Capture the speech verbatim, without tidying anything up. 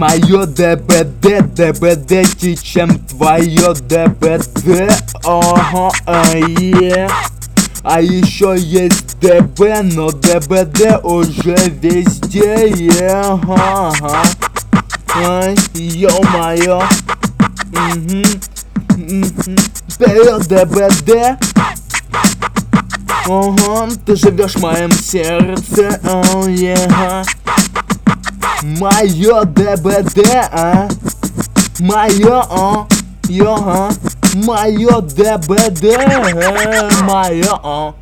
Мое ДБД, ДБД, чем твое ДБД. Ага, а, е. А еще есть ДБ, но ДБД уже везде, е. Ага, ага. Ай, ё-моё. Угу. Вперед, ДБД. Ага, ты живешь в моем сердце, oh, yeah. Мое ДБД, а? Мое, а? Йо, а? Мое ДБД, мое, а?